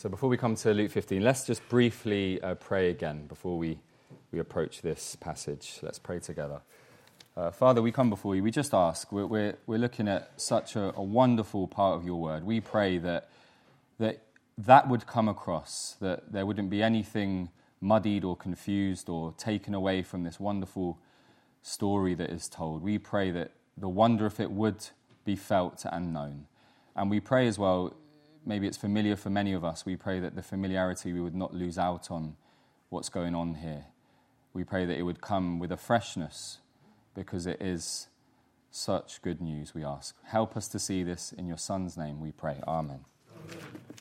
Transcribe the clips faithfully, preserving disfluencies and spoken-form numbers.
So before we come to Luke fifteen, let's just briefly uh, pray again before we, we approach this passage. Let's pray together. Uh, Father, we come before you. We just ask. We're, we're, we're looking at such a, a wonderful part of your word. We pray that, that that would come across, that there wouldn't be anything muddied or confused or taken away from this wonderful story that is told. We pray that the wonder of it would be felt and known. And we pray as well, maybe it's familiar for many of us, we pray that the familiarity we would not lose out on what's going on here. We pray that it would come with a freshness because it is such good news, we ask. Help us to see this in your Son's name, we pray. Amen. Amen.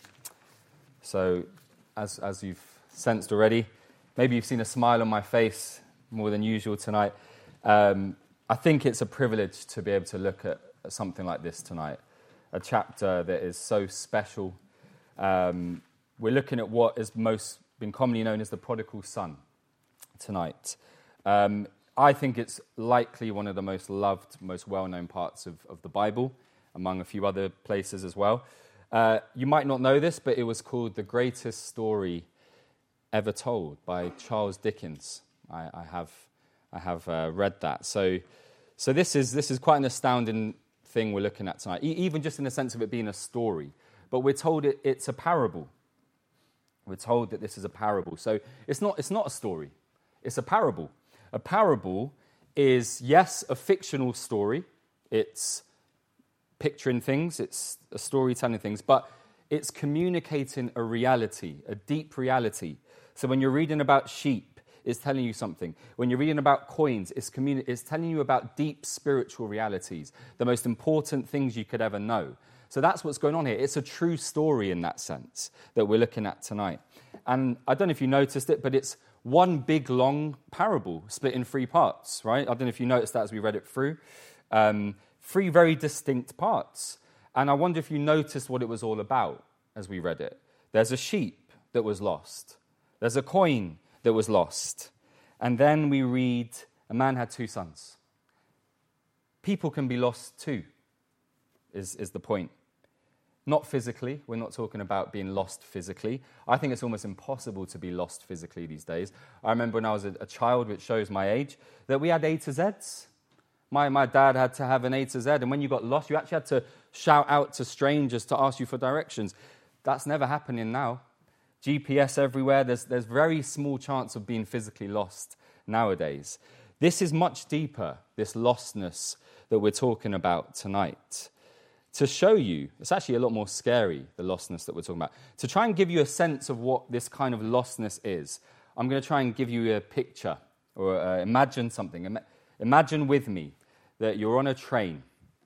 So, as as you've sensed already, maybe you've seen a smile on my face more than usual tonight. Um, I think it's a privilege to be able to look at, at something like this tonight. A chapter that is so special. Um, we're looking at what has most been commonly known as the prodigal son tonight. Um, I think it's likely one of the most loved, most well-known parts of, of the Bible, among a few other places as well. Uh, you might not know this, but it was called The Greatest Story Ever Told by Charles Dickens. I, I have, I have uh, read that. So, so this is this is quite an astounding thing we're looking at tonight, e- even just in the sense of it being a story. But we're told it, it's a parable. We're told that this is a parable. So it's not it's not a story. It's a parable. A parable is, yes, a fictional story. It's picturing things. It's a storytelling things. But it's communicating a reality, a deep reality. So when you're reading about sheep, it's telling you something. When you're reading about coins, it's, communi- it's telling you about deep spiritual realities, the most important things you could ever know. So that's what's going on here. It's a true story in that sense that we're looking at tonight. And I don't know if you noticed it, but it's one big, long parable split in three parts, right? I don't know if you noticed that as we read it through. Um, three very distinct parts. And I wonder if you noticed what it was all about as we read it. There's a sheep that was lost. There's a coin that was lost. And then we read, a man had two sons. People can be lost too, is, is the point. Not physically. We're not talking about being lost physically. I think it's almost impossible to be lost physically these days. I remember when I was a, a child, which shows my age, that we had A to Zs. My, my dad had to have an A to Z, and when you got lost, you actually had to shout out to strangers to ask you for directions. That's never happening now. G P S everywhere. There's, there's very small chance of being physically lost nowadays. This is much deeper, this lostness that we're talking about tonight. To show you, it's actually a lot more scary, the lostness that we're talking about. To try and give you a sense of what this kind of lostness is, I'm going to try and give you a picture, or uh, imagine something. Ima- imagine with me that you're on a train,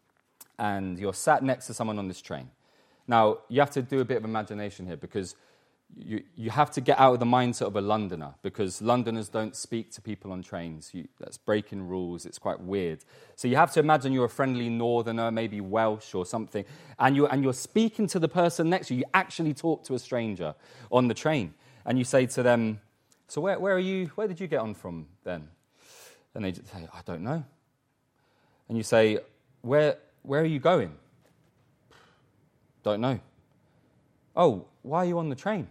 and you're sat next to someone on this train. Now, you have to do a bit of imagination here, because You you have to get out of the mindset of a Londoner, because Londoners don't speak to people on trains. You, that's breaking rules. It's quite weird. So you have to imagine you're a friendly Northerner, maybe Welsh or something, and you're, and you're speaking to the person next to you. You actually talk to a stranger on the train, and you say to them, so where, where are you, where did you get on from then? And they just say, I don't know. And you say, where where are you going? Don't know. Oh, why are you on the train?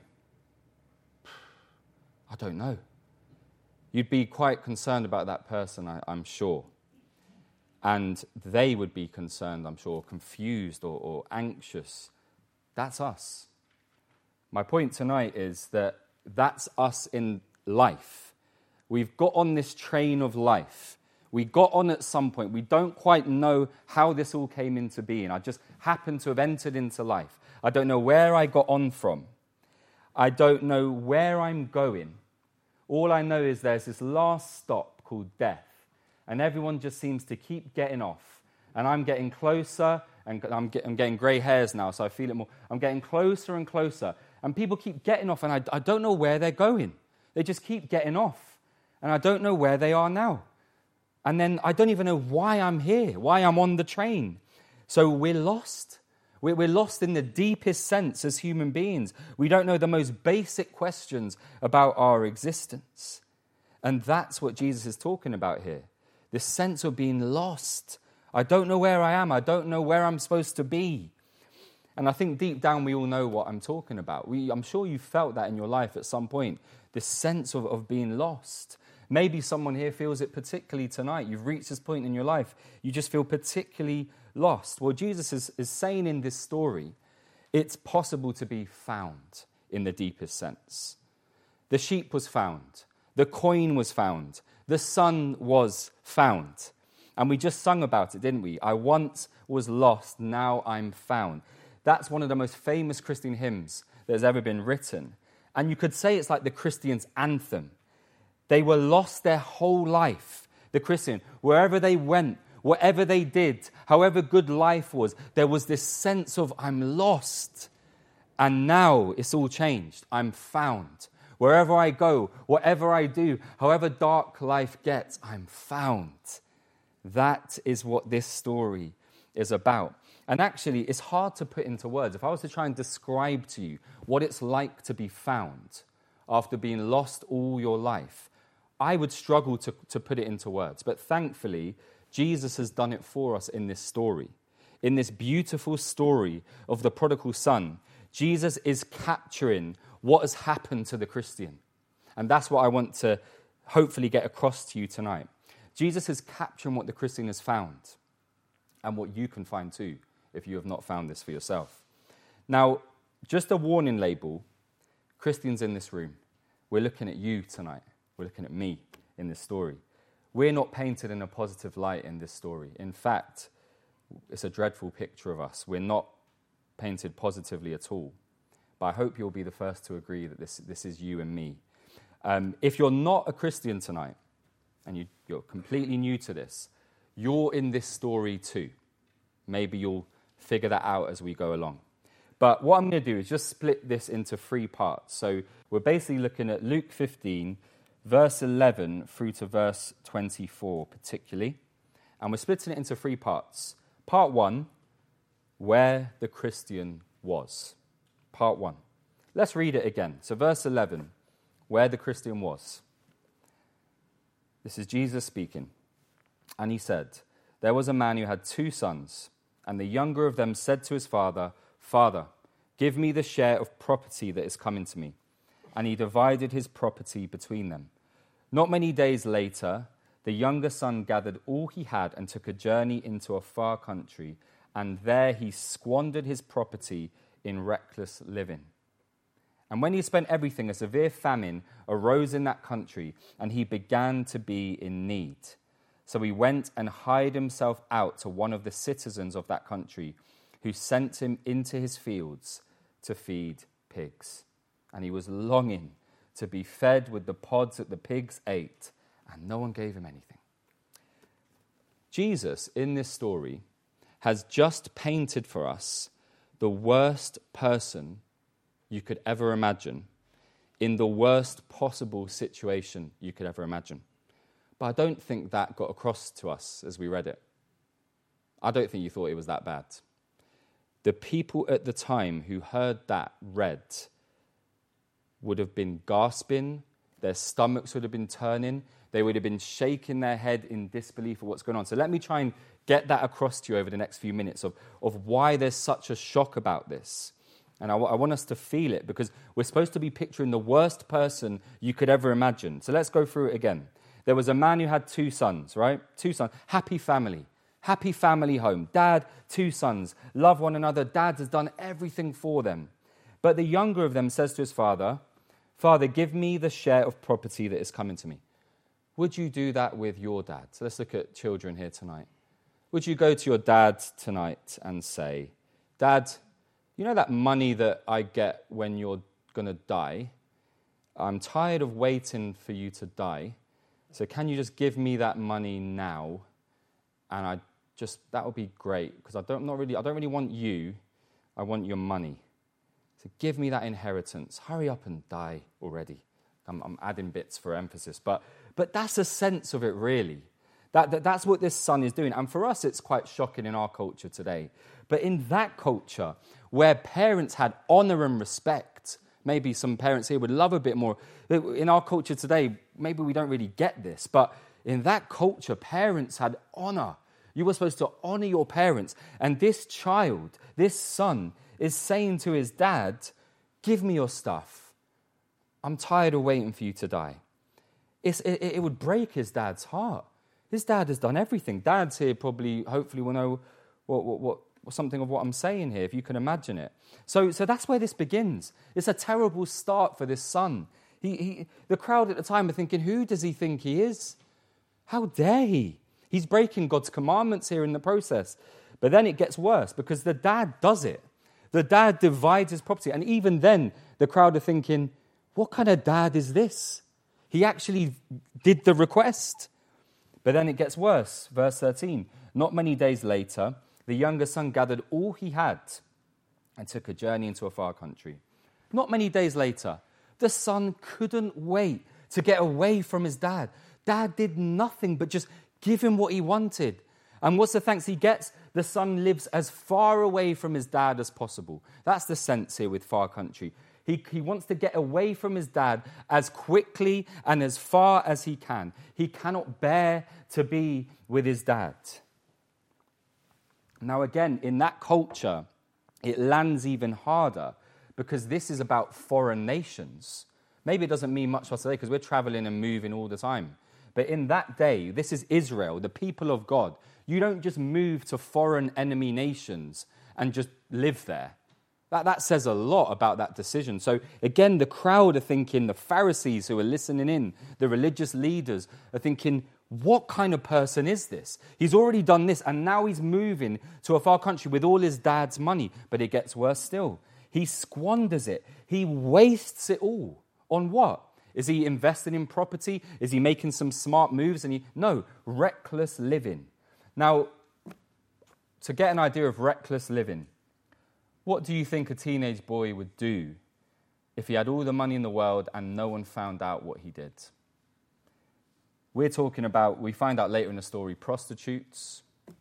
I don't know. You'd be quite concerned about that person, I, I'm sure. And they would be concerned, I'm sure, confused or, or anxious. That's us. My point tonight is that that's us in life. We've got on this train of life. We got on at some point. We don't quite know how this all came into being. I just happened to have entered into life. I don't know where I got on from. I don't know where I'm going. All I know is there's this last stop called death, and everyone just seems to keep getting off. And I'm getting closer, and I'm, get, I'm getting grey hairs now, so I feel it more. I'm getting closer and closer, and people keep getting off, and I, I don't know where they're going. They just keep getting off, and I don't know where they are now. And then I don't even know why I'm here, why I'm on the train. So we're lost. We're lost in the deepest sense as human beings. We don't know the most basic questions about our existence. And that's what Jesus is talking about here. This sense of being lost. I don't know where I am. I don't know where I'm supposed to be. And I think deep down we all know what I'm talking about. We, I'm sure you felt that in your life at some point, this sense of, of being lost. Maybe someone here feels it particularly tonight. You've reached this point in your life, you just feel particularly lost. Well, Jesus is, is saying in this story, it's possible to be found in the deepest sense. The sheep was found. The coin was found. The son was found. And we just sung about it, didn't we? I once was lost, now I'm found. That's one of the most famous Christian hymns that has ever been written. And you could say it's like the Christian's anthem. They were lost their whole life, the Christian. Wherever they went, whatever they did, however good life was, there was this sense of, I'm lost. And now it's all changed. I'm found. Wherever I go, whatever I do, however dark life gets, I'm found. That is what this story is about. And actually, it's hard to put into words. If I was to try and describe to you what it's like to be found after being lost all your life, I would struggle to, to put it into words. But thankfully, Jesus has done it for us in this story. In this beautiful story of the prodigal son, Jesus is capturing what has happened to the Christian. And that's what I want to hopefully get across to you tonight. Jesus is capturing what the Christian has found and what you can find too if you have not found this for yourself. Now, just a warning label, Christians in this room, we're looking at you tonight. We're looking at me in this story. We're not painted in a positive light in this story. In fact, it's a dreadful picture of us. We're not painted positively at all. But I hope you'll be the first to agree that this, this is you and me. Um, if you're not a Christian tonight, and you, you're completely new to this, you're in this story too. Maybe you'll figure that out as we go along. But what I'm going to do is just split this into three parts. So we're basically looking at Luke fifteen, verse eleven through to verse twenty-four particularly. And we're splitting it into three parts. Part one, where the Christian was. Part one. Let's read it again. So verse eleven, where the Christian was. This is Jesus speaking. And he said, there was a man who had two sons, and the younger of them said to his father, Father, give me the share of property that is coming to me. And he divided his property between them. Not many days later, the younger son gathered all he had and took a journey into a far country, and there he squandered his property in reckless living. And when he spent everything, a severe famine arose in that country, and he began to be in need. So he went and hired himself out to one of the citizens of that country, who sent him into his fields to feed pigs. And he was longing to be fed with the pods that the pigs ate, and no one gave him anything. Jesus, in this story, has just painted for us the worst person you could ever imagine in the worst possible situation you could ever imagine. But I don't think that got across to us as we read it. I don't think you thought it was that bad. The people at the time who heard that read would have been gasping, their stomachs would have been turning, they would have been shaking their head in disbelief of what's going on. So let me try and get that across to you over the next few minutes of, of why there's such a shock about this. And I, w- I want us to feel it because we're supposed to be picturing the worst person you could ever imagine. So let's go through it again. There was a man who had two sons, right? Two sons. Happy family. Happy family home. Dad, two sons. Love one another. Dad has done everything for them. But the younger of them says to his father, Father, give me the share of property that is coming to me. Would you do that with your dad? So let's look at children here tonight. Would you go to your dad tonight and say, Dad, you know that money that I get when you're going to die? I'm tired of waiting for you to die. So can you just give me that money now? And I just, that would be great because I don't not really I don't really want you. I want your money. So give me that inheritance. Hurry up and die already. I'm, I'm adding bits for emphasis, but but that's a sense of it really. That, that that's what this son is doing. And for us, it's quite shocking in our culture today. But in that culture, where parents had honor and respect, maybe some parents here would love a bit more. In our culture today, maybe we don't really get this, but in that culture, parents had honor. You were supposed to honor your parents. And this child, this son, is saying to his dad, give me your stuff. I'm tired of waiting for you to die. It's, it, it would break his dad's heart. His dad has done everything. Dads here probably, hopefully, will know what, what, what, something of what I'm saying here, if you can imagine it. So, so that's where this begins. It's a terrible start for this son. He, he, the crowd at the time are thinking, who does he think he is? How dare he? He's breaking God's commandments here in the process. But then it gets worse because the dad does it. The dad divides his property. And even then, the crowd are thinking, what kind of dad is this? He actually did the request. But then it gets worse. Verse thirteen. Not many days later, the younger son gathered all he had and took a journey into a far country. Not many days later, the son couldn't wait to get away from his dad. Dad did nothing but just give him what he wanted. And what's the thanks he gets? The son lives as far away from his dad as possible. That's the sense here with far country. He, he wants to get away from his dad as quickly and as far as he can. He cannot bear to be with his dad. Now again, in that culture, it lands even harder because this is about foreign nations. Maybe it doesn't mean much for us today because we're traveling and moving all the time. But in that day, this is Israel, the people of God. You don't just move to foreign enemy nations and just live there. That, that says a lot about that decision. So again, the crowd are thinking, the Pharisees who are listening in, the religious leaders are thinking, what kind of person is this? He's already done this and now he's moving to a far country with all his dad's money. But it gets worse still. He squanders it. He wastes it all. On what? Is he investing in property? Is he making some smart moves? And he, no, reckless living. Now, to get an idea of reckless living, what do you think a teenage boy would do if he had all the money in the world and no one found out what he did? We're talking about, we find out later in the story, prostitutes,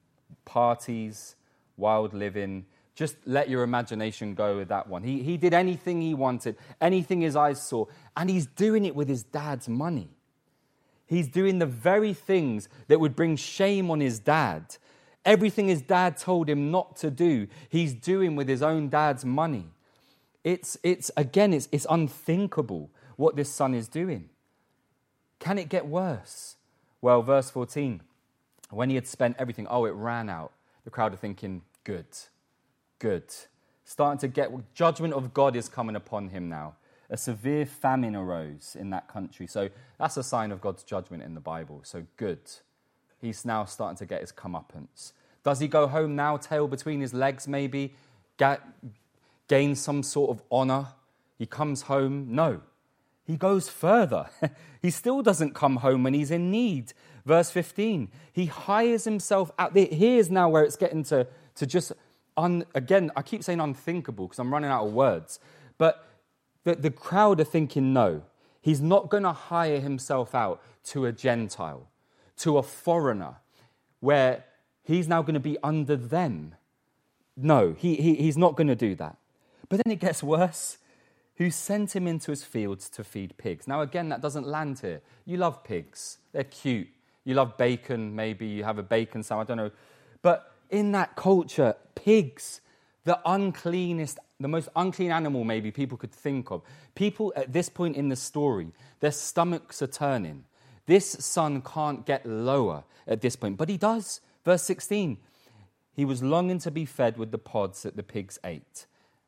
parties, wild living. Just let your imagination go with that one. He, he did anything he wanted, anything his eyes saw, and he's doing it with his dad's money. He's doing the very things that would bring shame on his dad. Everything his dad told him not to do, he's doing with his own dad's money. It's, it's again, it's, it's unthinkable what this son is doing. Can it get worse? Well, verse fourteen, when he had spent everything, oh, it ran out. The crowd are thinking, good. Good. Starting to get, judgment of God is coming upon him now. A severe famine arose in that country. So that's a sign of God's judgment in the Bible. So good. He's now starting to get his comeuppance. Does he go home now, tail between his legs maybe, get, gain some sort of honor? He comes home? No. He goes further. He still doesn't come home when he's in need. Verse fifteen, he hires himself out. Here's now where it's getting to, to just... Un, again, I keep saying unthinkable because I'm running out of words. But the, the crowd are thinking, no, he's not going to hire himself out to a Gentile, to a foreigner, where he's now going to be under them. No, he, he, he's not going to do that. But then it gets worse. Who sent him into his fields to feed pigs. Now, again, that doesn't land here. You love pigs. They're cute. You love bacon, maybe you have a bacon sandwich, I don't know. But in that culture, pigs, the uncleanest, the most unclean animal maybe people could think of. People at this point in the story, their stomachs are turning. This son can't get lower at this point, but he does. Verse sixteen, he was longing to be fed with the pods that the pigs ate.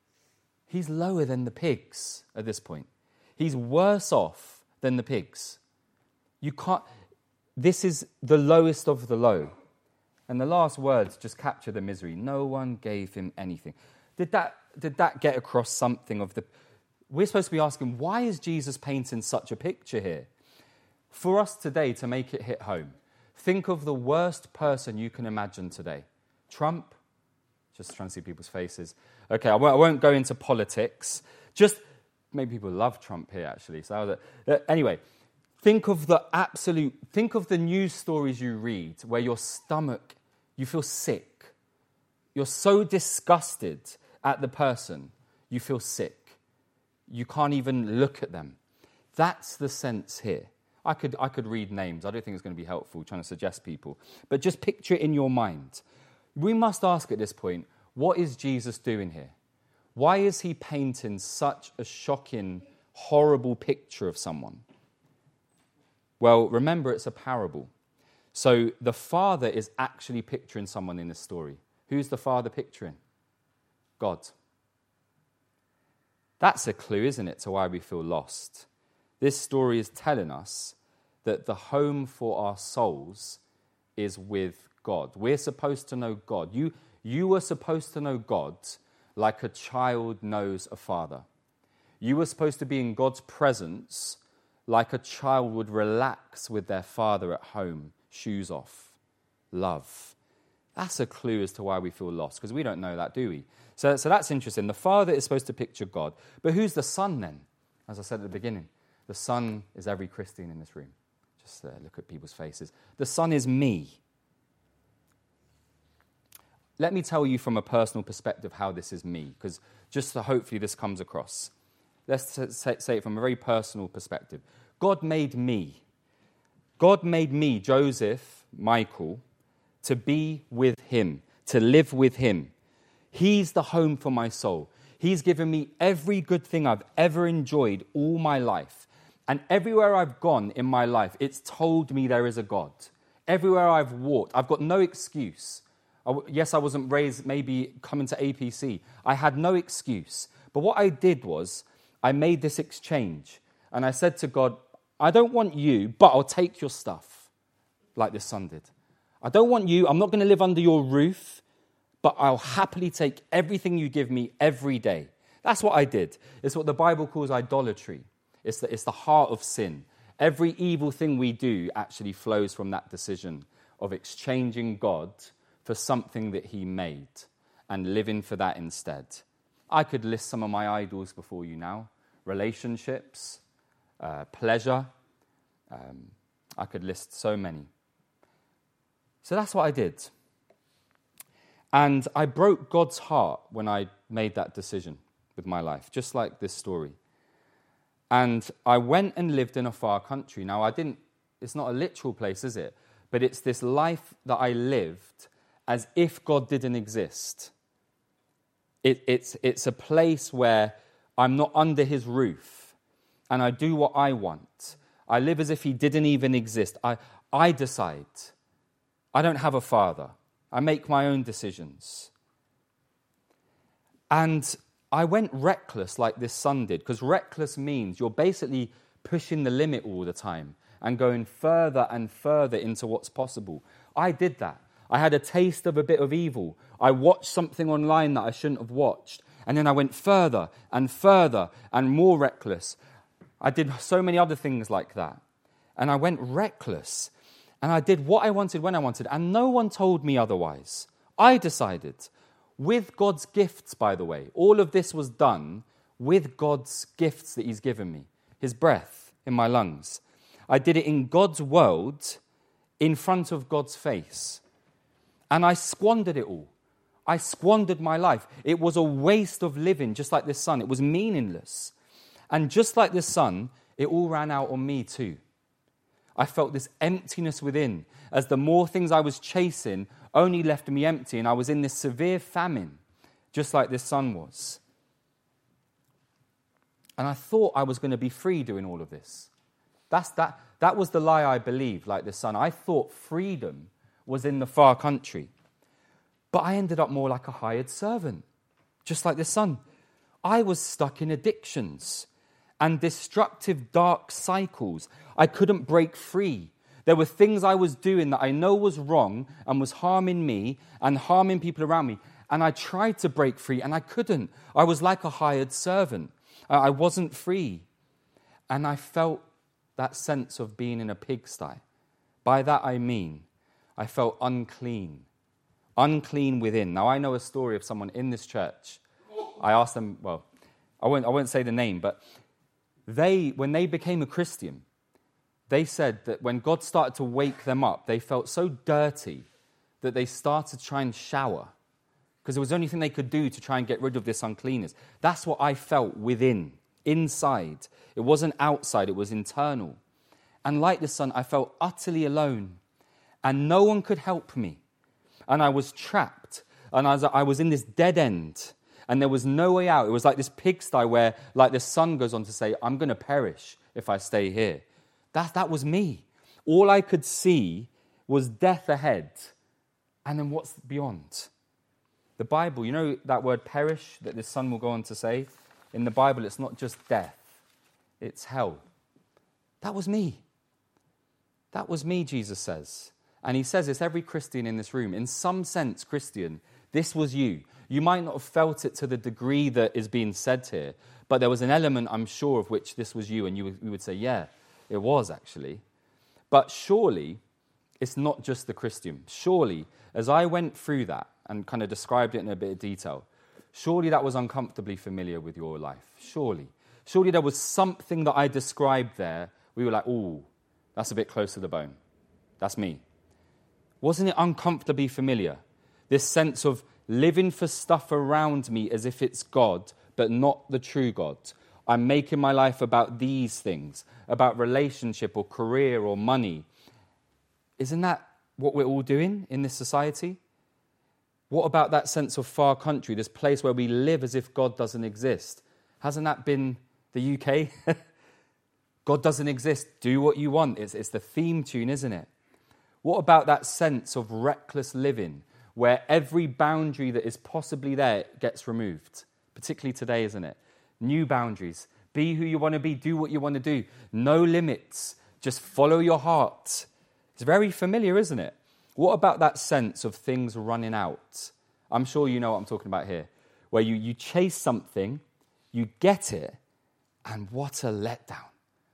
He's lower than the pigs at this point. He's worse off than the pigs. You can't, this is the lowest of the low. And the last words just capture the misery. No one gave him anything. Did that, did that get across something of the... We're supposed to be asking, why is Jesus painting such a picture here? For us today to make it hit home, think of the worst person you can imagine today. Trump? Just trying to see people's faces. Okay, I won't, I won't go into politics. Just, maybe people love Trump here, actually. So uh, anyway, think of the absolute, think of the news stories you read where your stomach, you feel sick. You're so disgusted at the person, you feel sick. You can't even look at them. That's the sense here. I could, I could read names. I don't think it's going to be helpful trying to suggest people. But just picture it in your mind. We must ask at this point, what is Jesus doing here? Why is he painting such a shocking, horrible picture of someone? Well, remember, it's a parable. So the father is actually picturing someone in this story. Who's the father picturing? God. That's a clue, isn't it, to why we feel lost. This story is telling us that the home for our souls is with God. We're supposed to know God. You, you were supposed to know God like a child knows a father. You were supposed to be in God's presence like a child would relax with their father at home, shoes off. Love. That's a clue as to why we feel lost, because we don't know that, do we? So, so that's interesting. The father is supposed to picture God. But who's the son then? As I said at the beginning, the son is every Christian in this room. Just uh, look at people's faces. The son is me. Let me tell you from a personal perspective how this is me, because just so hopefully this comes across. Let's say, say it from a very personal perspective. God made me. God made me, Joseph, Michael, to be with him, to live with him. He's the home for my soul. He's given me every good thing I've ever enjoyed all my life. And everywhere I've gone in my life, it's told me there is a God. Everywhere I've walked, I've got no excuse. I, yes, I wasn't raised maybe coming to A P C. I had no excuse. But what I did was, I made this exchange. And I said to God, I don't want you, but I'll take your stuff, like this son did. I don't want you, I'm not going to live under your roof, but I'll happily take everything you give me every day. That's what I did. It's what the Bible calls idolatry. It's the, it's the heart of sin. Every evil thing we do actually flows from that decision of exchanging God for something that he made and living for that instead. I could list some of my idols before you now. Relationships, uh, pleasure. Um, I could list so many. So that's what I did. And I broke God's heart when I made that decision with my life, just like this story. And I went and lived in a far country. Now, I didn't, it's not a literal place, is it? But it's this life that I lived as if God didn't exist. It, it's, it's a place where I'm not under his roof and I do what I want. I live as if he didn't even exist. I, I decide. I don't have a father. I make my own decisions. And I went reckless like this son did, because reckless means you're basically pushing the limit all the time and going further and further into what's possible. I did that. I had a taste of a bit of evil. I watched something online that I shouldn't have watched. And then I went further and further and more reckless. I did so many other things like that. And I went reckless. And I did what I wanted when I wanted. And no one told me otherwise. I decided. With God's gifts, by the way. All of this was done with God's gifts that he's given me. His breath in my lungs. I did it in God's world, in front of God's face. And I squandered it all. I squandered my life. It was a waste of living, just like this son. It was meaningless. And just like this son, it all ran out on me too. I felt this emptiness within, as the more things I was chasing only left me empty, and I was in this severe famine, just like this son was. And I thought I was going to be free doing all of this. That's that. That was the lie I believed, like this son. I thought freedom was in the far country. But I ended up more like a hired servant, just like this son. I was stuck in addictions and destructive, dark cycles. I couldn't break free. There were things I was doing that I know was wrong and was harming me and harming people around me. And I tried to break free and I couldn't. I was like a hired servant. I wasn't free. And I felt that sense of being in a pigsty. By that I mean, I felt unclean. Unclean within. Now, I know a story of someone in this church. I asked them, well, I won't, I won't say the name, but they, when they became a Christian, they said that when God started to wake them up, they felt so dirty that they started to try and shower because it was the only thing they could do to try and get rid of this uncleanness. That's what I felt within, inside. It wasn't outside, it was internal. And like the son, I felt utterly alone and no one could help me. And I was trapped and I was, I was in this dead end. and there was no way out. It was like this pigsty where, like the son goes on to say, I'm going to perish if I stay here. That, that was me. All I could see was death ahead. And then what's beyond? The Bible, you know that word perish that this son will go on to say? In the Bible, it's not just death. It's hell. That was me. That was me, Jesus says. And he says it's every Christian in this room. In some sense, Christian, this was you. You might not have felt it to the degree that is being said here, but there was an element, I'm sure, of which this was you, and you would, you would say, yeah, it was actually. But surely, it's not just the Christian. Surely, as I went through that and kind of described it in a bit of detail, surely that was uncomfortably familiar with your life. Surely. Surely there was something that I described there. We were like, ooh, that's a bit close to the bone. That's me. Wasn't it uncomfortably familiar? This sense of living for stuff around me as if it's God, but not the true God. I'm making my life about these things, about relationship or career or money. Isn't that what we're all doing in this society? What about that sense of far country, this place where we live as if God doesn't exist? Hasn't that been the U K? God doesn't exist. Do what you want. It's, it's the theme tune, isn't it? What about that sense of reckless living where every boundary that is possibly there gets removed? Particularly today, isn't it? New boundaries. Be who you want to be. Do what you want to do. No limits. Just follow your heart. It's very familiar, isn't it? What about that sense of things running out? I'm sure you know what I'm talking about here. Where you, you chase something, you get it, and what a letdown.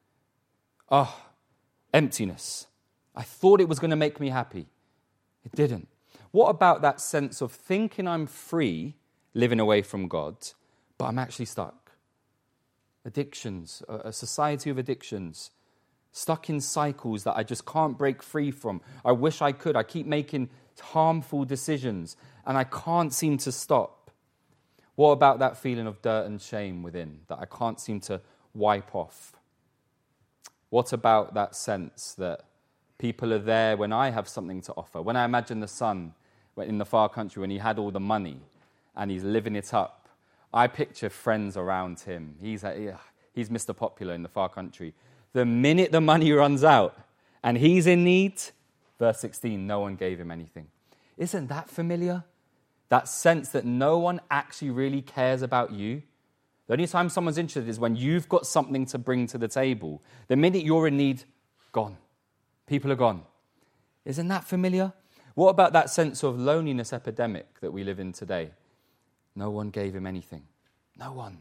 Oh, emptiness. I thought it was going to make me happy. It didn't. What about that sense of thinking I'm free, living away from God, but I'm actually stuck? Addictions, a society of addictions, stuck in cycles that I just can't break free from. I wish I could. I keep making harmful decisions, and I can't seem to stop. What about that feeling of dirt and shame within that I can't seem to wipe off? What about that sense that people are there when I have something to offer? When I imagine the son in the far country, when he had all the money and he's living it up, I picture friends around him. He's, a, he's Mister Popular in the far country. The minute the money runs out and he's in need, verse sixteen, no one gave him anything. Isn't that familiar? That sense that no one actually really cares about you. The only time someone's interested is when you've got something to bring to the table. The minute you're in need, gone. People are gone. Isn't that familiar? What about that sense of loneliness epidemic that we live in today? No one gave him anything. No one.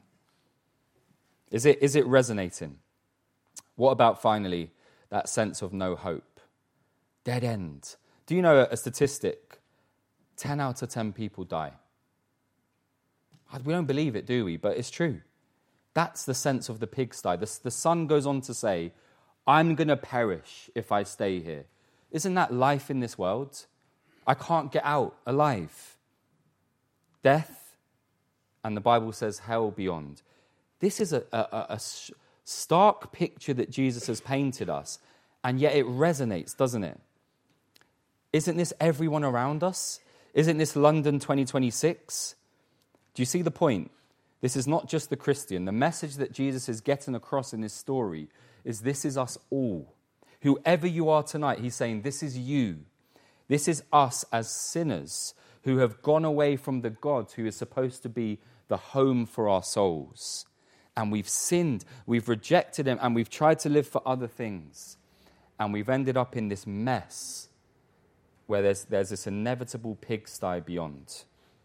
Is it, is it resonating? What about, finally, that sense of no hope? Dead end. Do you know a statistic? ten out of ten people die. We don't believe it, do we? But it's true. That's the sense of the pigsty. The, the son goes on to say, I'm going to perish if I stay here. Isn't that life in this world? I can't get out alive. Death, and the Bible says hell beyond. This is a, a, a stark picture that Jesus has painted us, and yet it resonates, doesn't it? Isn't this everyone around us? Isn't this London twenty twenty-six? Do you see the point? This is not just the Christian. The message that Jesus is getting across in this story is this is us all. Whoever you are tonight, he's saying this is you. This is us as sinners who have gone away from the God who is supposed to be the home for our souls. And we've sinned, we've rejected him, and we've tried to live for other things. And we've ended up in this mess where there's, there's this inevitable pigsty beyond,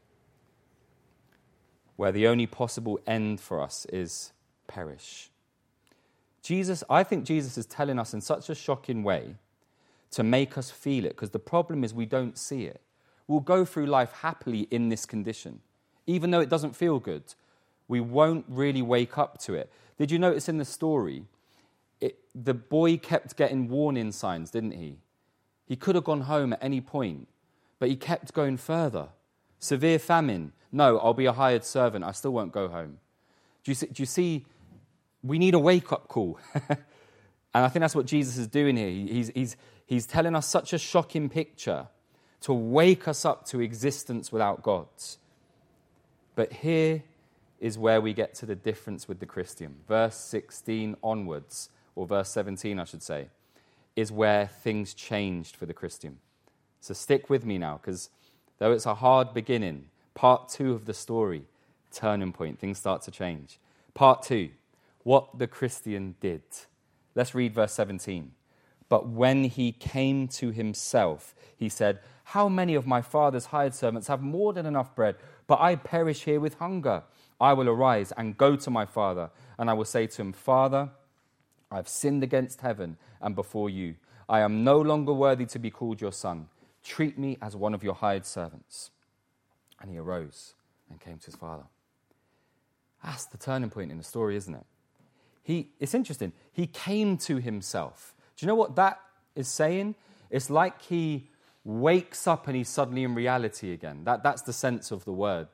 where the only possible end for us is perish. Jesus, I think Jesus is telling us in such a shocking way to make us feel it, because the problem is we don't see it. We'll go through life happily in this condition. Even though it doesn't feel good, we won't really wake up to it. Did you notice in the story, it, the boy kept getting warning signs, didn't he? He could have gone home at any point, but he kept going further. Severe famine. No, I'll be a hired servant. I still won't go home. Do you see, do you see we need a wake-up call. And I think that's what Jesus is doing here. He's, he's, he's telling us such a shocking picture to wake us up to existence without God. But here is where we get to the difference with the Christian. Verse sixteen onwards, or verse seventeen, I should say, is where things changed for the Christian. So stick with me now, because though it's a hard beginning, part two of the story, turning point, things start to change. Part two, what the Christian did. Let's read verse seventeen. But when he came to himself, he said, how many of my father's hired servants have more than enough bread, but I perish here with hunger? I will arise and go to my father, and I will say to him, Father, I've sinned against heaven and before you. I am no longer worthy to be called your son. Treat me as one of your hired servants. And he arose and came to his father. That's the turning point in the story, isn't it? He, it's interesting. He came to himself. Do you know what that is saying? It's like he wakes up and he's suddenly in reality again. That, that's the sense of the word.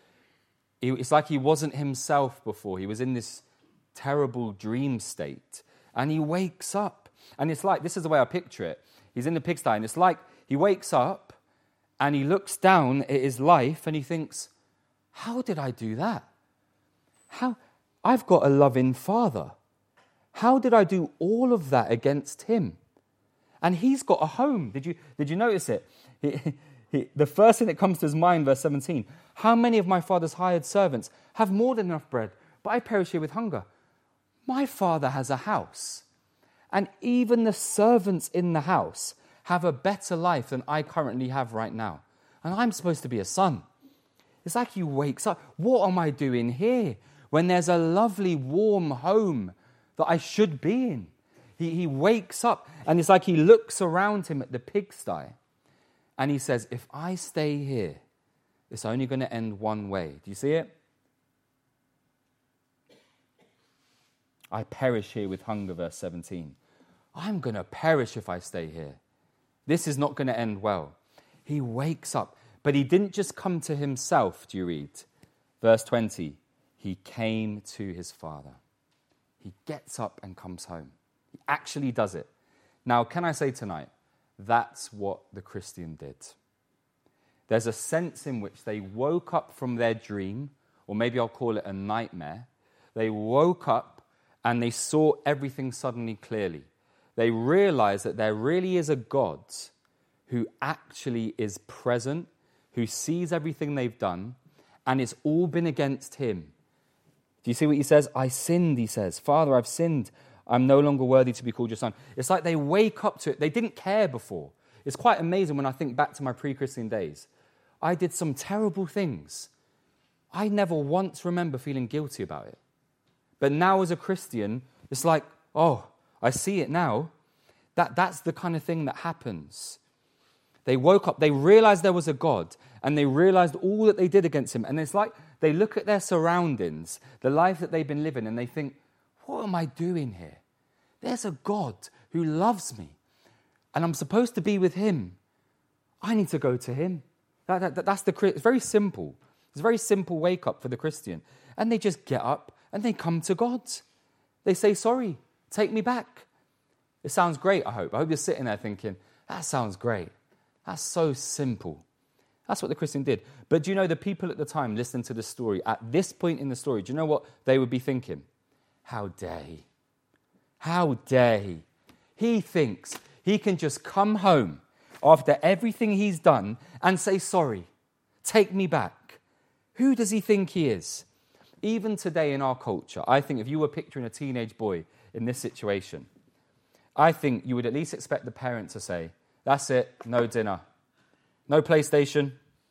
It's like he wasn't himself before. He was in this terrible dream state. And he wakes up. And it's like, this is the way I picture it. He's in the pigsty, and it's like he wakes up and he looks down at his life and he thinks, how did I do that? How? I've got a loving father. How did I do all of that against him? And he's got a home. Did you, did you notice it? He, he, the first thing that comes to his mind, verse seventeen, how many of my father's hired servants have more than enough bread, but I perish here with hunger? My father has a house, and even the servants in the house have a better life than I currently have right now. And I'm supposed to be a son. It's like he wakes up. What am I doing here when there's a lovely, warm home that I should be in? He, he wakes up, and it's like he looks around him at the pigsty, and he says, if I stay here, it's only going to end one way. Do you see it? I perish here with hunger, verse seventeen. I'm going to perish if I stay here. This is not going to end well. He wakes up, but he didn't just come to himself, do you read? Verse twenty, he came to his father. He gets up and comes home. He actually does it. Now, can I say tonight, that's what the Christian did. There's a sense in which they woke up from their dream, or maybe I'll call it a nightmare. They woke up and they saw everything suddenly clearly. They realized that there really is a God who actually is present, who sees everything they've done, and it's all been against him. Do you see what he says? I sinned, he says. Father, I've sinned. I'm no longer worthy to be called your son. It's like they wake up to it. They didn't care before. It's quite amazing when I think back to my pre-Christian days. I did some terrible things. I never once remember feeling guilty about it. But now as a Christian, it's like, oh, I see it now. That, that's the kind of thing that happens. They woke up, they realized there was a God, and they realized all that they did against him. And it's like they look at their surroundings, the life that they've been living, and they think, what am I doing here? There's a God who loves me, and I'm supposed to be with him. I need to go to him. That, that, that's the, it's very simple. It's a very simple wake up for the Christian. And they just get up and they come to God. They say, sorry, take me back. It sounds great, I hope. I hope you're sitting there thinking, that sounds great. That's so simple. That's what the Christian did. But do you know the people at the time listening to the story, at this point in the story, do you know what they would be thinking? How dare he? How dare he? He thinks he can just come home after everything he's done and say, sorry, take me back. Who does he think he is? Even today in our culture, I think if you were picturing a teenage boy in this situation, I think you would at least expect the parent to say, that's it, no dinner, no PlayStation,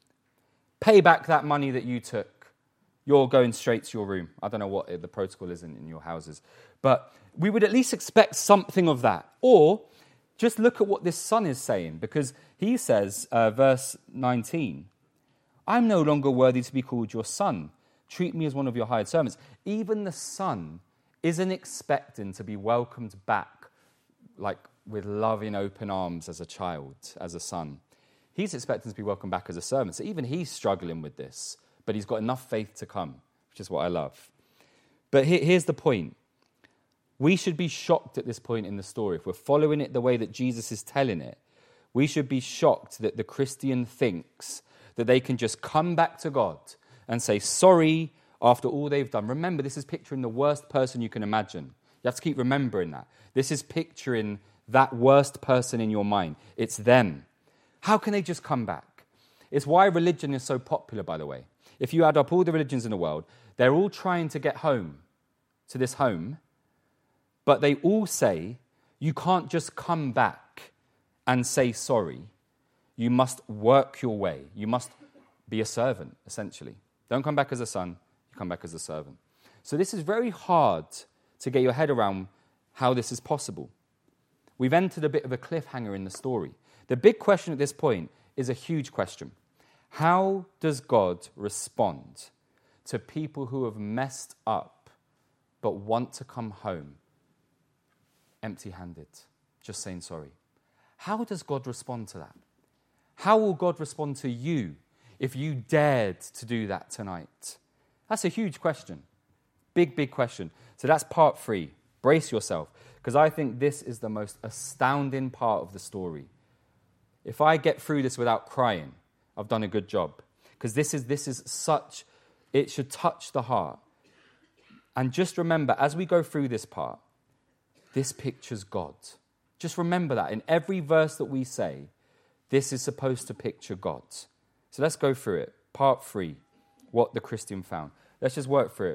pay back that money that you took. You're going straight to your room. I don't know what the protocol is in, in your houses. But we would at least expect something of that. Or just look at what this son is saying, because he says, uh, verse nineteen, I'm no longer worthy to be called your son. Treat me as one of your hired servants. Even the son isn't expecting to be welcomed back like with loving open arms as a child, as a son. He's expecting to be welcomed back as a servant. So even he's struggling with this, but he's got enough faith to come, which is what I love. But here, here's the point. We should be shocked at this point in the story. If we're following it the way that Jesus is telling it, we should be shocked that the Christian thinks that they can just come back to God and say sorry after all they've done. Remember, this is picturing the worst person you can imagine. You have to keep remembering that. This is picturing that worst person in your mind. It's them. How can they just come back? It's why religion is so popular, by the way. If you add up all the religions in the world, they're all trying to get home to this home, but they all say you can't just come back and say sorry. You must work your way. You must be a servant, essentially. Don't come back as a son, you come back as a servant. So this is very hard to get your head around how this is possible. We've entered a bit of a cliffhanger in the story. The big question at this point is a huge question. How does God respond to people who have messed up but want to come home empty-handed, just saying sorry? How does God respond to that? How will God respond to you if you dared to do that tonight? That's a huge question. Big, big question. So that's part three. Brace yourself, because I think this is the most astounding part of the story. If I get through this without crying, I've done a good job. Because this is this is such, it should touch the heart. And just remember, as we go through this part, this pictures God. Just remember that. In every verse that we say, this is supposed to picture God. So let's go through it. Part three, what the Christian found. Let's just work through it.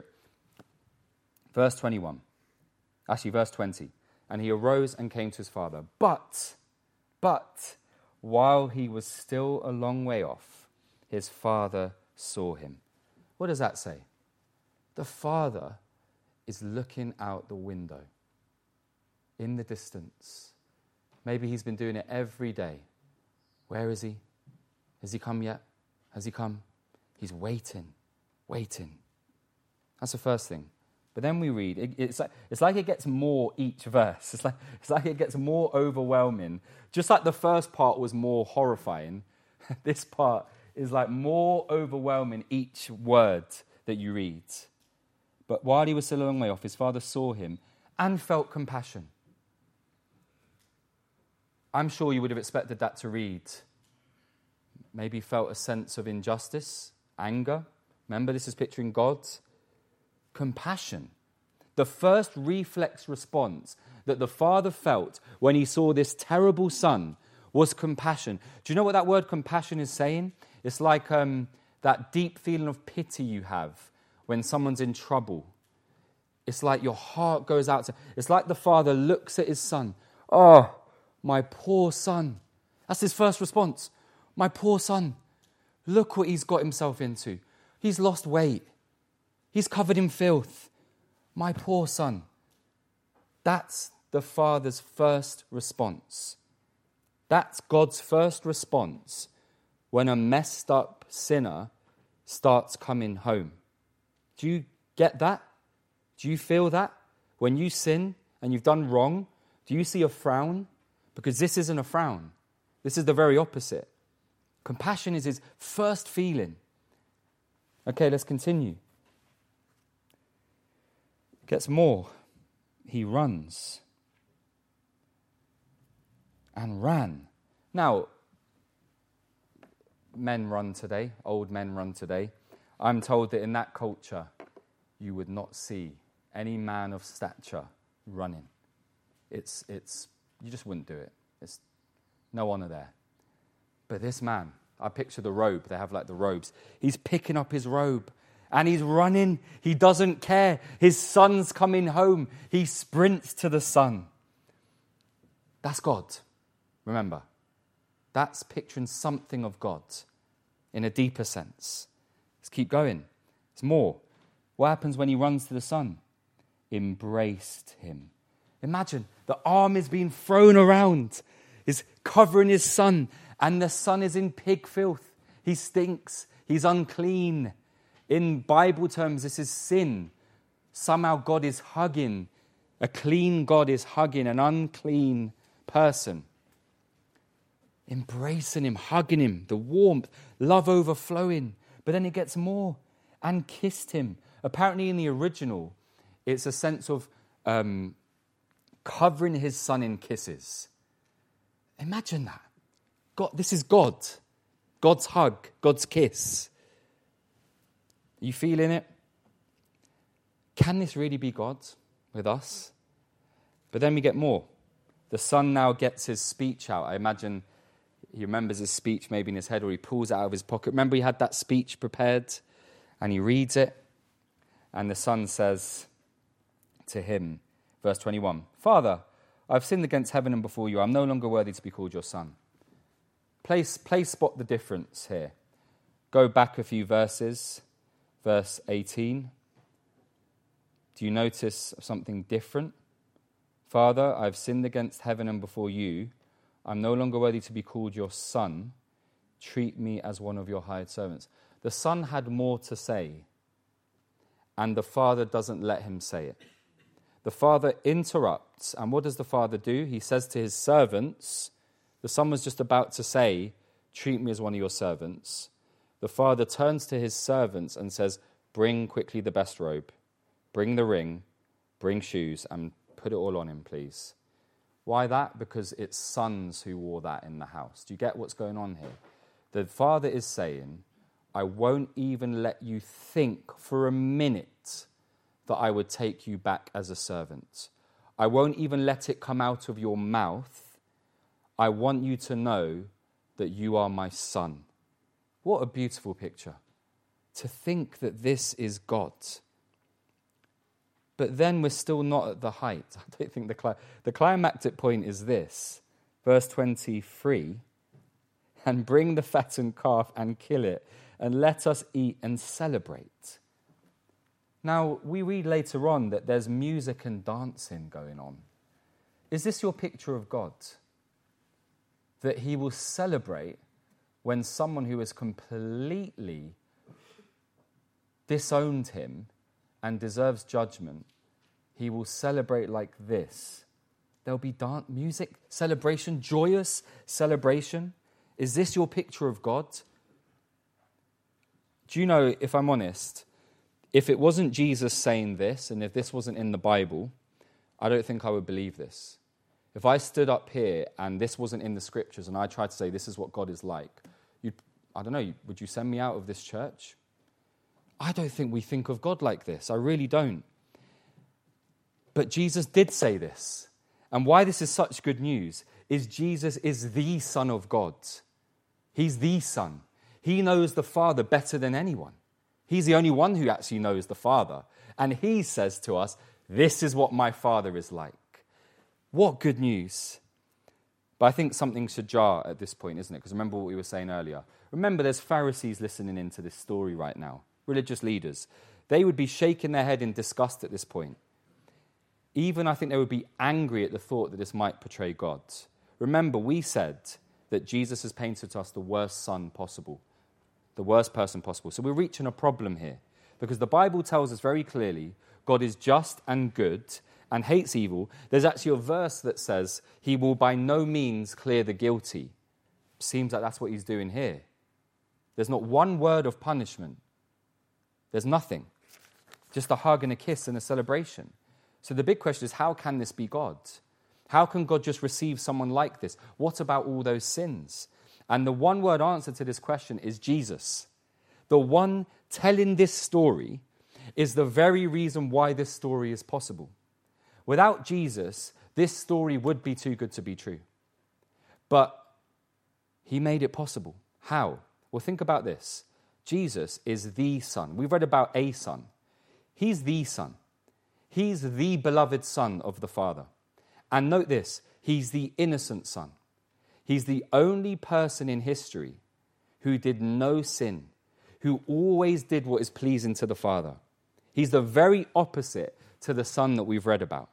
Verse twenty-one. Actually, verse twenty. And he arose and came to his father. But, but, while he was still a long way off, his father saw him. What does that say? The father is looking out the window in the distance. Maybe he's been doing it every day. Where is he? Has he come yet? Has he come? He's waiting, waiting. That's the first thing. But then we read, it, it's, like, it's like it gets more each verse. It's like, it's like it gets more overwhelming. Just like the first part was more horrifying, this part is like more overwhelming each word that you read. But while he was still a long way off, his father saw him and felt compassion. I'm sure you would have expected that to read. Maybe felt a sense of injustice, anger. Remember, this is picturing God. Compassion. The first reflex response that the father felt when he saw this terrible son was compassion. Do you know what that word compassion is saying? It's like um, that deep feeling of pity you have when someone's in trouble. It's like your heart goes out to... It's like the father looks at his son. Oh, my poor son. That's his first response. My poor son. Look what he's got himself into. He's lost weight. He's covered in filth. My poor son. That's the father's first response. That's God's first response when a messed up sinner starts coming home. Do you get that? Do you feel that? When you sin and you've done wrong, do you see a frown? Because this isn't a frown. This is the very opposite. Compassion is his first feeling. Okay, let's continue. Gets more. He runs. And ran. Now, men run today, old men run today. I'm told that in that culture, you would not see any man of stature running. It's, it's, you just wouldn't do it. It's no honor there. But this man, I picture the robe. They have like the robes. He's picking up his robe and he's running. He doesn't care. His son's coming home. He sprints to the son. That's God. Remember, that's picturing something of God in a deeper sense. Let's keep going. It's more. What happens when he runs to the son? Embraced him. Imagine the arm is being thrown around, is covering his son, and the son is in pig filth. He stinks. He's unclean. In Bible terms, this is sin. Somehow God is hugging. A clean God is hugging an unclean person. Embracing him, hugging him, the warmth, love overflowing. But then it gets more. And kissed him. Apparently in the original, it's a sense of um, covering his son in kisses. Imagine that. God, this is God. God's hug, God's kiss. You feeling it? Can this really be God with us? But then we get more. The son now gets his speech out. I imagine he remembers his speech maybe in his head, or he pulls it out of his pocket. Remember he had that speech prepared, and he reads it. And the son says to him, verse twenty-one, Father, I've sinned against heaven and before you. I'm no longer worthy to be called your son. Please, please spot the difference here. Go back a few verses. Verse eighteen. Do you notice something different? Father, I've sinned against heaven and before you. I'm no longer worthy to be called your son. Treat me as one of your hired servants. The son had more to say, and the father doesn't let him say it. The father interrupts, and what does the father do? He says to his servants, the son was just about to say, treat me as one of your servants. The father turns to his servants and says, bring quickly the best robe, bring the ring, bring shoes, and put it all on him, please. Why that? Because it's sons who wore that in the house. Do you get what's going on here? The father is saying, I won't even let you think for a minute that I would take you back as a servant. I won't even let it come out of your mouth. I want you to know that you are my son. What a beautiful picture. To think that this is God. But then we're still not at the height. I don't think the, cli- the climactic point is this. Verse twenty-three. And bring the fattened calf and kill it, and let us eat and celebrate. Now, we read later on that there's music and dancing going on. Is this your picture of God? That he will celebrate when someone who has completely disowned him and deserves judgment, he will celebrate like this. There'll be dance, music, celebration, joyous celebration. Is this your picture of God? Do you know, if I'm honest, if it wasn't Jesus saying this, and if this wasn't in the Bible, I don't think I would believe this. If I stood up here and this wasn't in the scriptures and I tried to say this is what God is like, you'd, I don't know, would you send me out of this church? I don't think we think of God like this. I really don't. But Jesus did say this. And why this is such good news is Jesus is the Son of God. He's the Son. He knows the Father better than anyone. He's the only one who actually knows the Father. And he says to us, this is what my Father is like. What good news. But I think something should jar at this point, isn't it? Because remember what we were saying earlier. Remember, there's Pharisees listening into this story right now. Religious leaders. They would be shaking their head in disgust at this point. Even, I think, they would be angry at the thought that this might portray God. Remember, we said that Jesus has painted to us the worst son possible, the worst person possible. So we're reaching a problem here, because the Bible tells us very clearly God is just and good and hates evil. There's actually a verse that says he will by no means clear the guilty. Seems like that's what he's doing here. There's not one word of punishment. There's nothing. Just a hug and a kiss and a celebration. So the big question is, how can this be God? How can God just receive someone like this? What about all those sins? And the one-word answer to this question is Jesus. The one telling this story is the very reason why this story is possible. Without Jesus, this story would be too good to be true. But he made it possible. How? Well, think about this. Jesus is the Son. We've read about a Son. He's the Son. He's the beloved Son of the Father. And note this, he's the innocent Son. He's the only person in history who did no sin, who always did what is pleasing to the Father. He's the very opposite to the Son that we've read about.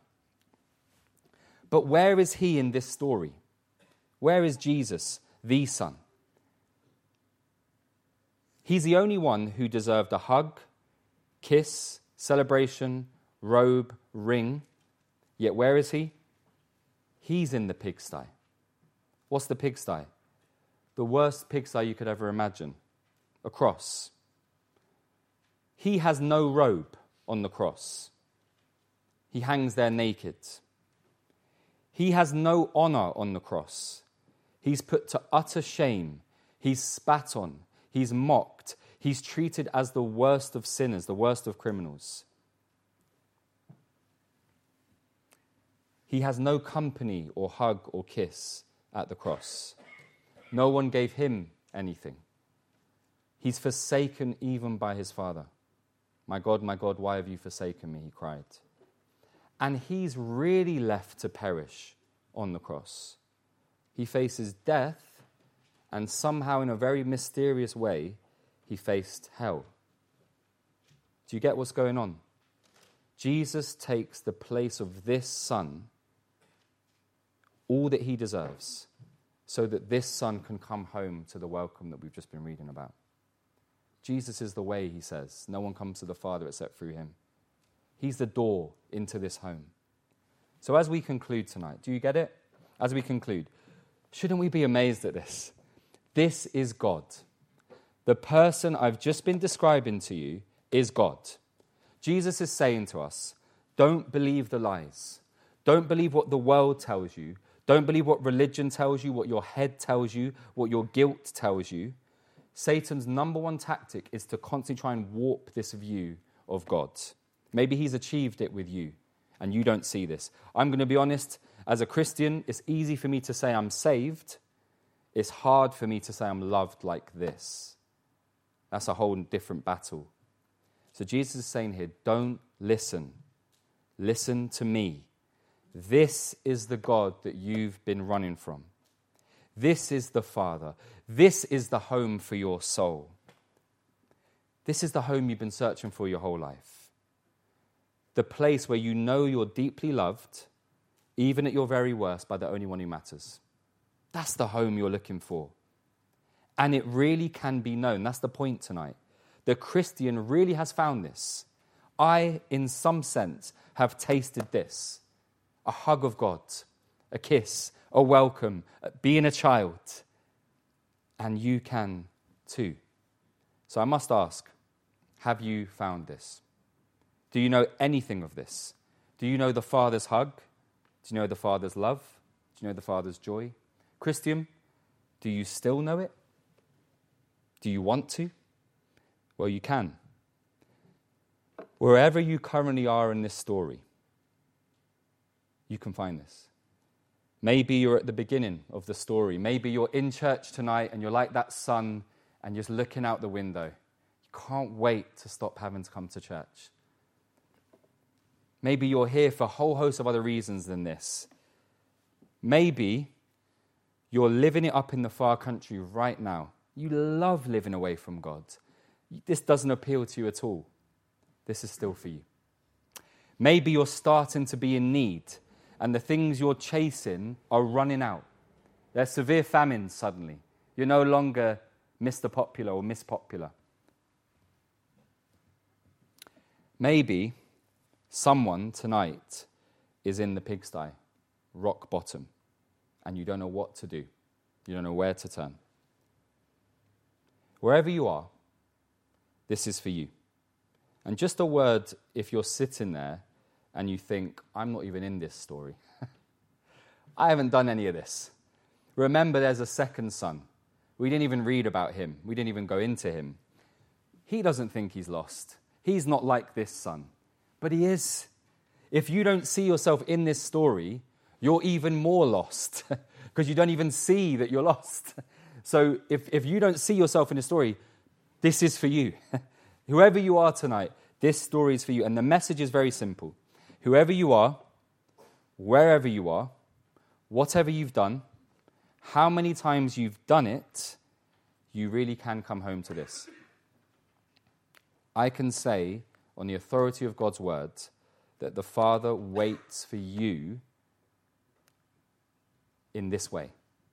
But where is he in this story? Where is Jesus, the Son? He's the only one who deserved a hug, kiss, celebration, robe, ring. Yet where is he? He's in the pigsty. What's the pigsty? The worst pigsty you could ever imagine. A cross. He has no robe on the cross. He hangs there naked. He has no honor on the cross. He's put to utter shame. He's spat on. He's mocked. He's treated as the worst of sinners, the worst of criminals. He has no company or hug or kiss at the cross. No one gave him anything. He's forsaken even by his Father. My God, my God, why have you forsaken me? He cried. And he's really left to perish on the cross. He faces death, and somehow in a very mysterious way, he faced hell. Do you get what's going on? Jesus takes the place of this son, all that he deserves, so that this son can come home to the welcome that we've just been reading about. Jesus is the way, he says. No one comes to the Father except through him. He's the door into this home. So as we conclude tonight, do you get it? As we conclude, shouldn't we be amazed at this? This is God. The person I've just been describing to you is God. Jesus is saying to us, don't believe the lies. Don't believe what the world tells you. Don't believe what religion tells you, what your head tells you, what your guilt tells you. Satan's number one tactic is to constantly try and warp this view of God. Maybe he's achieved it with you, and you don't see this. I'm going to be honest, as a Christian, it's easy for me to say I'm saved. It's hard for me to say I'm loved like this. That's a whole different battle. So Jesus is saying here, don't listen. Listen to me. This is the God that you've been running from. This is the Father. This is the home for your soul. This is the home you've been searching for your whole life. The place where you know you're deeply loved, even at your very worst, by the only one who matters. That's the home you're looking for. And it really can be known. That's the point tonight. The Christian really has found this. I, in some sense, have tasted this. A hug of God, a kiss, a welcome, being a child. And you can too. So I must ask, have you found this? Do you know anything of this? Do you know the Father's hug? Do you know the Father's love? Do you know the Father's joy? Christian, do you still know it? Do you want to? Well, you can. Wherever you currently are in this story, you can find this. Maybe you're at the beginning of the story. Maybe you're in church tonight and you're like that son and you're just looking out the window. You can't wait to stop having to come to church. Maybe you're here for a whole host of other reasons than this. Maybe you're living it up in the far country right now. You love living away from God. This doesn't appeal to you at all. This is still for you. Maybe you're starting to be in need and the things you're chasing are running out. There's severe famine suddenly. You're no longer Mister Popular or Miss Popular. Maybe someone tonight is in the pigsty, rock bottom, and you don't know what to do. You don't know where to turn. Wherever you are, this is for you. And just a word, if you're sitting there and you think, I'm not even in this story. I haven't done any of this. Remember, there's a second son. We didn't even read about him. We didn't even go into him. He doesn't think he's lost. He's not like this son. But he is. If you don't see yourself in this story, you're even more lost because you don't even see that you're lost. So if, if you don't see yourself in the story, this is for you. Whoever you are tonight, this story is for you. And the message is very simple. Whoever you are, wherever you are, whatever you've done, how many times you've done it, you really can come home to this. I can say, on the authority of God's word, that the Father waits for you in this way.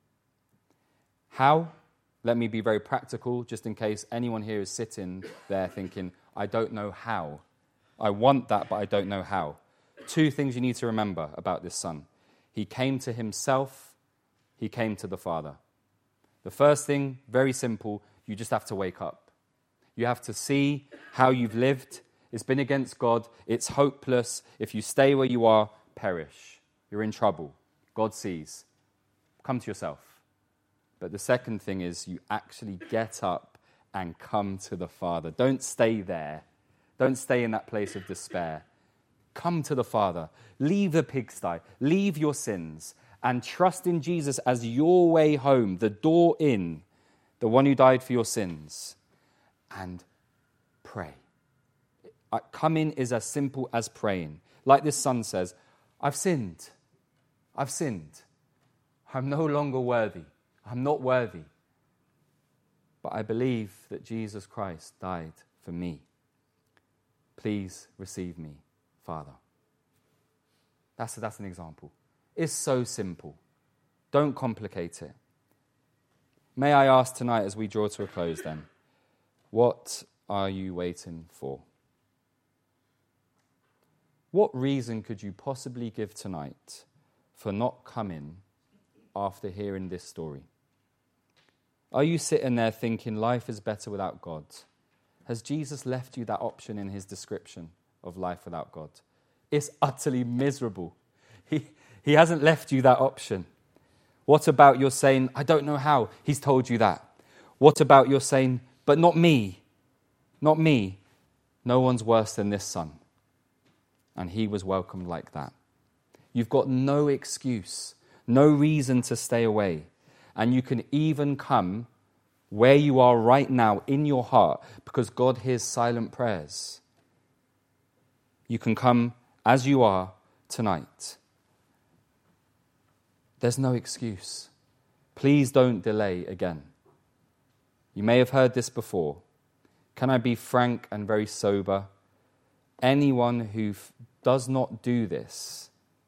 How? Let me be very practical, just in case anyone here is sitting there thinking, I don't know how. I want that, but I don't know how. Two things you need to remember about this son. He came to himself, he came to the Father. The first thing, very simple, you just have to wake up. You have to see how you've lived. It's been against God. It's hopeless. If you stay where you are, perish. You're in trouble. God sees. Come to yourself. But the second thing is you actually get up and come to the Father. Don't stay there. Don't stay in that place of despair. Come to the Father. Leave the pigsty. Leave your sins and trust in Jesus as your way home, the door in, the one who died for your sins, and pray. Come in is as simple as praying. Like this son says, I've sinned. I've sinned. I'm no longer worthy. I'm not worthy. But I believe that Jesus Christ died for me. Please receive me, Father. That's, that's an example. It's so simple. Don't complicate it. May I ask tonight as we draw to a close then, what are you waiting for? What reason could you possibly give tonight for not coming after hearing this story? Are you sitting there thinking life is better without God? Has Jesus left you that option in his description of life without God? It's utterly miserable. He, he hasn't left you that option. What about your saying, I don't know how? He's told you that. What about your saying, but not me? Not me. No one's worse than this son. And he was welcomed like that. You've got no excuse, no reason to stay away. And you can even come where you are right now in your heart because God hears silent prayers. You can come as you are tonight. There's no excuse. Please don't delay again. You may have heard this before. Can I be frank and very sober? Anyone who f- does not do this,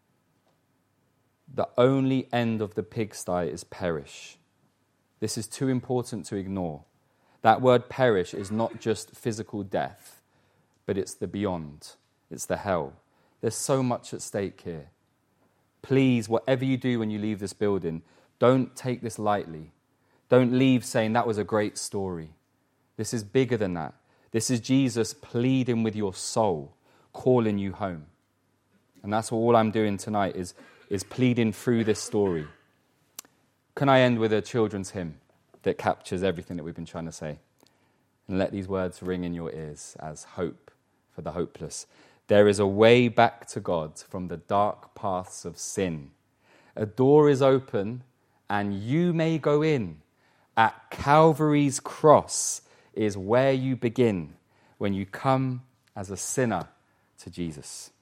the only end of the pigsty is perish. This is too important to ignore. That word perish is not just physical death, but it's the beyond. It's the hell. There's so much at stake here. Please, whatever you do when you leave this building, don't take this lightly. Don't leave saying that was a great story. This is bigger than that. This is Jesus pleading with your soul, calling you home. And that's all I'm doing tonight is, is pleading through this story. Can I end with a children's hymn that captures everything that we've been trying to say? And let these words ring in your ears as hope for the hopeless. There is a way back to God from the dark paths of sin. A door is open and you may go in. At Calvary's cross is where you begin when you come as a sinner to Jesus.